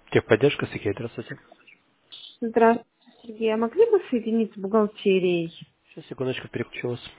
Техподдержка, Сергей, здравствуйте. Здравствуйте, Сергей. А могли бы соединить с бухгалтерией? Сейчас, секундочку, переключу вас.